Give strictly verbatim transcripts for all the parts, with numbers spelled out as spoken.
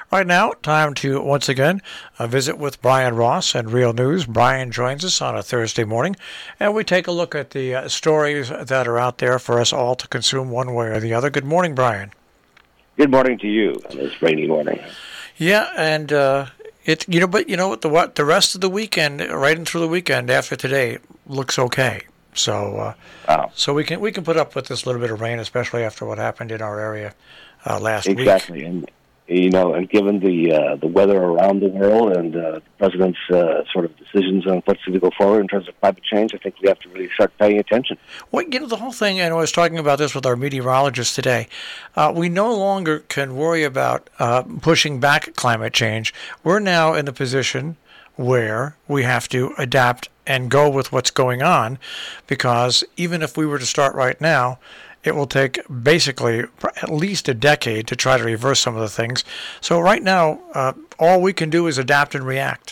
Right now, time to once again uh, visit with Brian Ross and Real News. Brian joins us on a Thursday morning, and we take a look at the uh, stories that are out there for us all to consume one way or the other. Good morning, Brian. Good morning to you on this rainy morning. Yeah, and uh, it you know, but you know what the what the rest of the weekend, right into the weekend after today, looks okay. So, uh, wow. so we can we can put up with this little bit of rain, especially after what happened in our area uh, last exactly. week. Exactly, and you know, and given the uh, the weather around the world and uh, the president's uh, sort of decisions on what's to go forward in terms of climate change, I think we have to really start paying attention. Well, you know, the whole thing, and I was talking about this with our meteorologist today, uh, we no longer can worry about uh, pushing back climate change. We're now in the position where we have to adapt and go with what's going on, because even if we were to start right now, it will take basically at least a decade to try to reverse some of the things. So right now, uh, all we can do is adapt and react.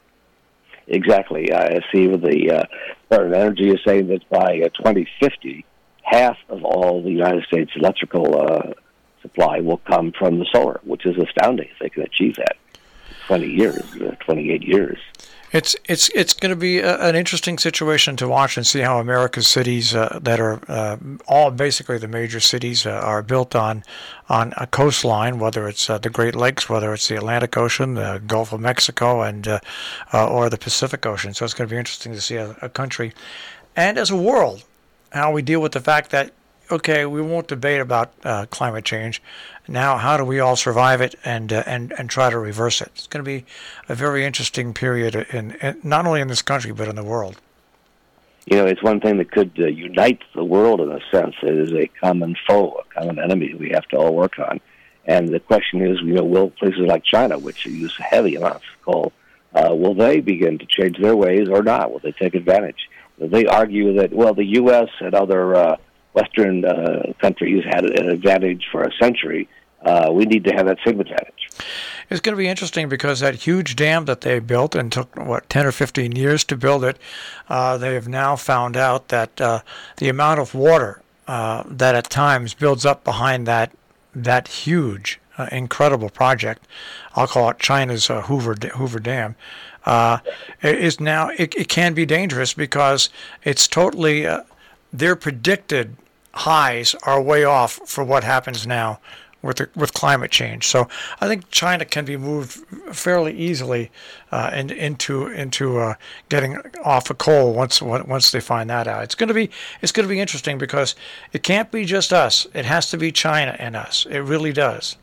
Exactly. I see with the uh, Department of Energy is saying that by uh, twenty fifty, half of all the United States electrical uh, supply will come from the solar, which is astounding if they can achieve that. twenty years, uh, twenty-eight years. It's it's it's going to be a, an interesting situation to watch and see how America's cities uh, that are uh, all basically the major cities uh, are built on on a coastline, whether it's uh, the Great Lakes, whether it's the Atlantic Ocean, the Gulf of Mexico, and uh, uh, or the Pacific Ocean. So it's going to be interesting to see a, a country and as a world how we deal with the fact that, okay, we won't debate about uh, climate change. Now, how do we all survive it and uh, and and try to reverse it? It's going to be a very interesting period, in, in not only in this country but in the world. You know, it's one thing that could uh, unite the world in a sense. It is a common foe, a common enemy we have to all work on. And the question is, you know, will places like China, which use heavy amounts of coal, uh, will they begin to change their ways or not? Will they take advantage? Will they argue that, well, the U S and other uh, Western uh, countries had an advantage for a century. Uh, we need to have that same advantage. It's going to be interesting because that huge dam that they built and took, what, ten or fifteen years to build it, uh, they have now found out that uh, the amount of water uh, that at times builds up behind that that huge, uh, incredible project, I'll call it China's uh, Hoover Hoover Dam, uh, is now, it, it can be dangerous because it's totally, uh, their predicted highs are way off for what happens now with the, with climate change. So I think China can be moved fairly easily uh, in, into into uh, getting off of coal once once they find that out. It's going to be it's going to be interesting because it can't be just us. It has to be China and us. It really does.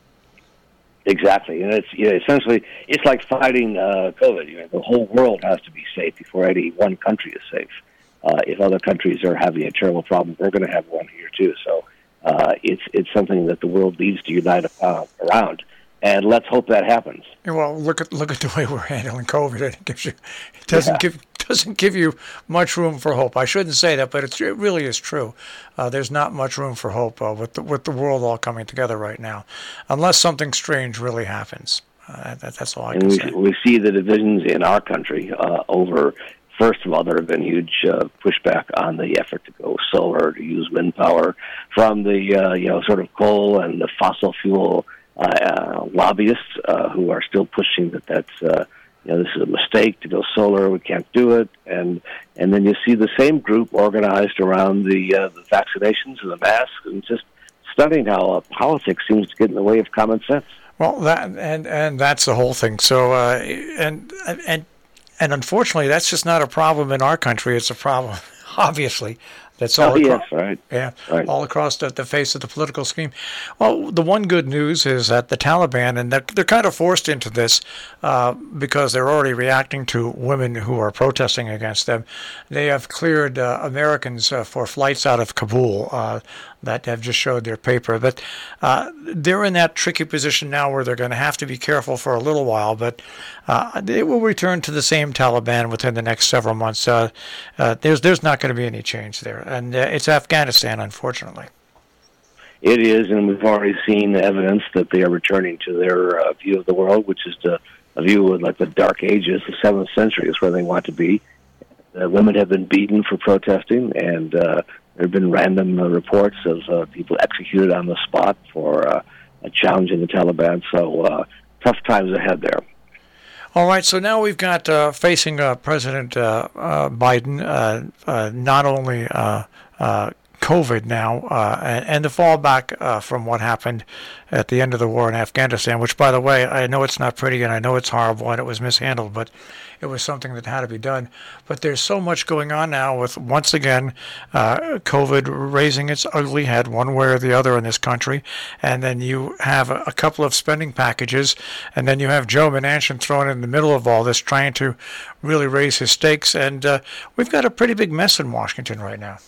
Exactly, and it's you know, essentially it's like fighting uh, COVID. You know, the whole world has to be safe before any one country is safe. Uh, if other countries are having a terrible problem, we're going to have one here too. So uh, it's it's something that the world needs to unite upon, around, and let's hope that happens. Well, look at look at the way we're handling COVID. It gives you, it doesn't yeah. give doesn't give you much room for hope. I shouldn't say that, but it's, it really is true. Uh, there's not much room for hope uh, with the, with the world all coming together right now, unless something strange really happens. Uh, that, that's all I and can we, say. We see the divisions in our country uh, over. First of all, there have been huge uh, pushback on the effort to go solar, to use wind power, from the uh, you know sort of coal and the fossil fuel uh, uh, lobbyists uh, who are still pushing that that's uh, you know this is a mistake to go solar, we can't do it, and and then you see the same group organized around the uh, the vaccinations and the masks, and just stunning how uh, politics seems to get in the way of common sense. Well, that and and that's the whole thing. So uh, and and. And unfortunately, that's just not a problem in our country. It's a problem, obviously, that's all, oh, across, yes, right. yeah, right. all across the, the face of the political scheme. Well, the one good news is that the Taliban, and they're, they're kind of forced into this uh, because they're already reacting to women who are protesting against them. They have cleared uh, Americans uh, for flights out of Kabul uh, that have just showed their paper. But uh, they're in that tricky position now where they're going to have to be careful for a little while, but uh, it will return to the same Taliban within the next several months. Uh, uh, there's there's not going to be any change there. And uh, it's Afghanistan, unfortunately. It is, and we've already seen evidence that they are returning to their uh, view of the world, which is the, a view of like the Dark Ages, the seventh century is where they want to be. Uh, women have been beaten for protesting, and uh, there have been random uh, reports of uh, people executed on the spot for uh, uh, challenging the Taliban. So uh, tough times ahead there. All right, so now we've got uh, facing uh, President uh, uh, Biden uh, uh, not only uh, uh, COVID now uh, and, and the fallback uh, from what happened at the end of the war in Afghanistan, which, by the way, I know it's not pretty and I know it's horrible and it was mishandled, but it was something that had to be done. But there's so much going on now with, once again, uh, COVID raising its ugly head one way or the other in this country. And then you have a, a couple of spending packages, and then you have Joe Manchin thrown in the middle of all this trying to really raise his stakes. And uh, we've got a pretty big mess in Washington right now.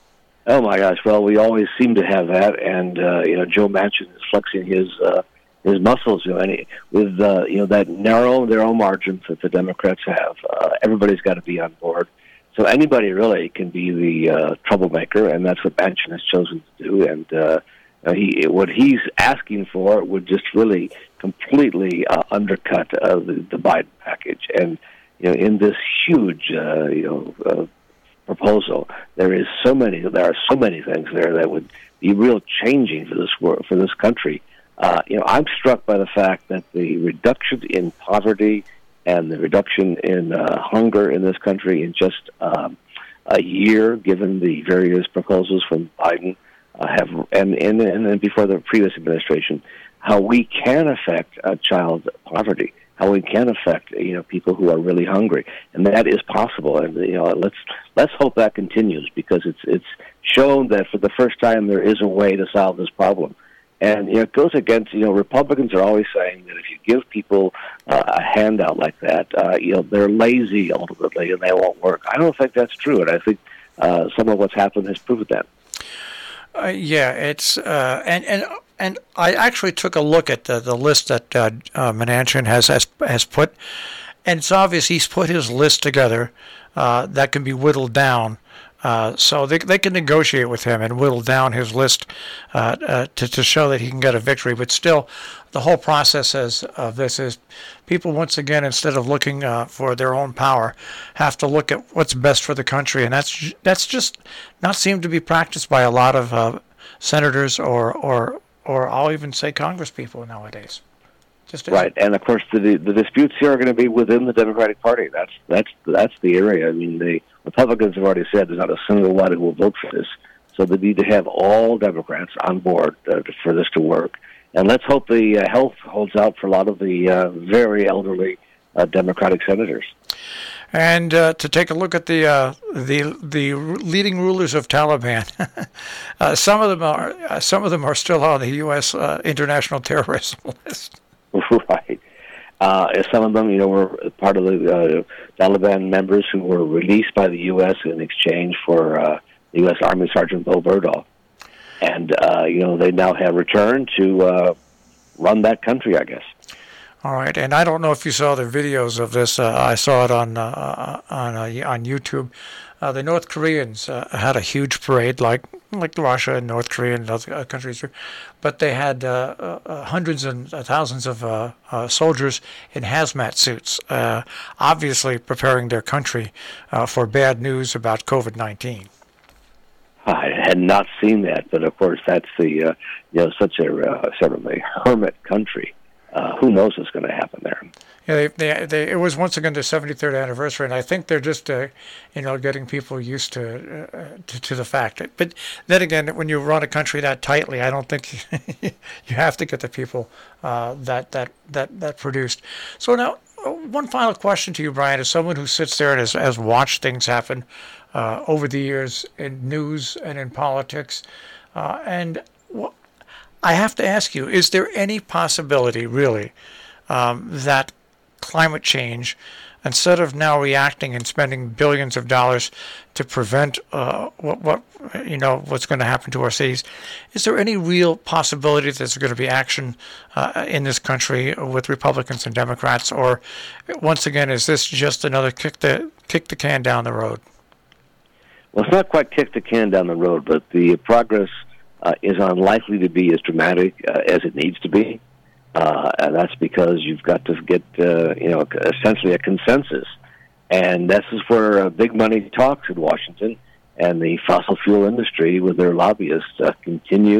Oh my gosh! Well, we always seem to have that, and uh, you know, Joe Manchin is flexing his uh, his muscles, you know, and he, with uh, you know that narrow narrow margins that the Democrats have. Uh, everybody's got to be on board, so anybody really can be the uh, troublemaker, and that's what Manchin has chosen to do. And uh, he, what he's asking for would just really completely uh, undercut uh, the, the Biden package, and you know, in this huge, uh, you know. Uh, proposal. There is so many. There are so many things there that would be real changing for this world, for this country. Uh, you know, I'm struck by the fact that the reduction in poverty and the reduction in uh, hunger in this country in just um, a year, given the various proposals from Biden, uh, have and and and before the previous administration, how we can affect uh, child poverty. How we can affect, you know, people who are really hungry, and that is possible. And you know, let's let's hope that continues, because it's it's shown that for the first time there is a way to solve this problem. And you know, it goes against, you know, Republicans are always saying that if you give people uh, a handout like that, uh, you know, they're lazy ultimately and they won't work. I don't think that's true, and I think uh, some of what's happened has proved that. Uh, yeah, it's uh, and and. And I actually took a look at the, the list that uh, uh, Manchin has, has has put, and it's obvious he's put his list together uh, that can be whittled down. Uh, so they they can negotiate with him and whittle down his list uh, uh, to to show that he can get a victory. But still, the whole process is, of this is people once again, instead of looking uh, for their own power, have to look at what's best for the country, and that's that's just not seemed to be practiced by a lot of uh, senators or or. or I'll even say congresspeople nowadays. Just right, and of course the the disputes here are going to be within the Democratic Party. That's that's that's the area. I mean, the Republicans have already said there's not a single one who will vote for this. So they need to have all Democrats on board uh, for this to work. And let's hope the uh, health holds out for a lot of the uh, very elderly uh, Democratic senators. And uh, to take a look at the uh, the the leading rulers of Taliban, uh, some of them are uh, some of them are still on the U S uh, international terrorism list. Right. Uh, some of them, you know, were part of the uh, Taliban members who were released by the U S in exchange for uh, the U S Army Sergeant Bo Berdahl, and uh, you know, they now have returned to uh, run that country, I guess. All right, and I don't know if you saw the videos of this. Uh, I saw it on uh, on uh, on YouTube. Uh, the North Koreans uh, had a huge parade, like like Russia and North Korea and other countries, but they had uh, uh, hundreds and thousands of uh, uh, soldiers in hazmat suits, uh, obviously preparing their country uh, for bad news about COVID nineteen. I had not seen that, but of course that's the uh, you know such a uh, sort of a hermit country. Uh, who knows what's going to happen there? Yeah, they, they, they, it was once again the seventy-third anniversary, and I think they're just, uh, you know, getting people used to, uh, to to the fact. But then again, when you run a country that tightly, I don't think you, you have to get the people uh, that that that that produced. So now, one final question to you, Brian, as someone who sits there and has, has watched things happen uh, over the years in news and in politics, uh, and what. I have to ask you, is there any possibility, really, um, that climate change, instead of now reacting and spending billions of dollars to prevent uh, what, what you know what's going to happen to our cities, is there any real possibility that there's going to be action uh, in this country with Republicans and Democrats, or once again, is this just another kick the kick the can down the road? Well, it's not quite kick the can down the road, but the progress Uh, is unlikely to be as dramatic uh, as it needs to be, uh, and that's because you've got to get, uh, you know, essentially a consensus, and this is where uh, big money talks in Washington, and the fossil fuel industry with their lobbyists uh, continue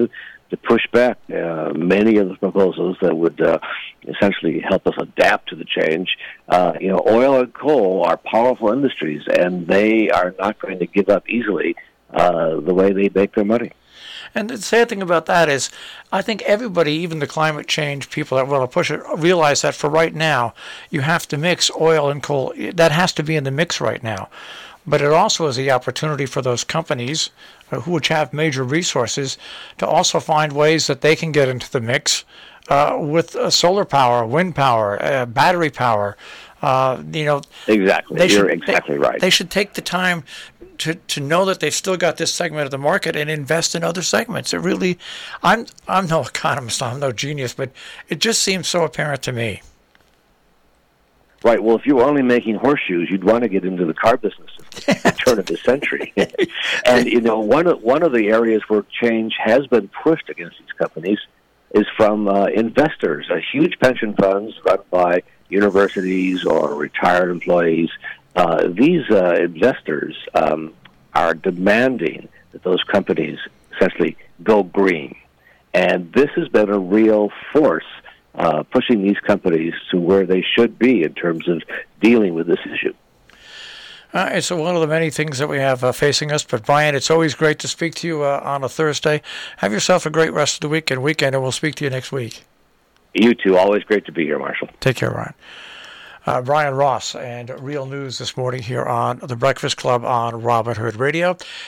to push back uh, many of the proposals that would uh, essentially help us adapt to the change. Uh, you know, oil and coal are powerful industries, and they are not going to give up easily uh, the way they make their money. And the sad thing about that is, I think everybody, even the climate change people that want to push it, realize that for right now, you have to mix oil and coal. That has to be in the mix right now. But it also is the opportunity for those companies uh, who which have major resources to also find ways that they can get into the mix uh, with uh, solar power, wind power, uh, battery power. Uh, you know, exactly. They You're should, exactly they, right. They should take the time to to know that they've still got this segment of the market and invest in other segments. It really, I'm I'm no economist, I'm no genius, but it just seems so apparent to me. Right. Well, if you were only making horseshoes, you'd want to get into the car business at the turn of the century. And, you know, one of, one of the areas where change has been pushed against these companies is from uh, investors, uh, huge pension funds run by universities or retired employees. Uh, these uh, investors um, are demanding that those companies essentially go green. And this has been a real force Uh, pushing these companies to where they should be in terms of dealing with this issue. Uh, it's one of the many things that we have uh, facing us. But, Brian, it's always great to speak to you uh, on a Thursday. Have yourself a great rest of the week and weekend, and we'll speak to you next week. You too. Always great to be here, Marshall. Take care, Brian. Uh, Brian Ross and Real News this morning here on The Breakfast Club on Robin Hood Radio.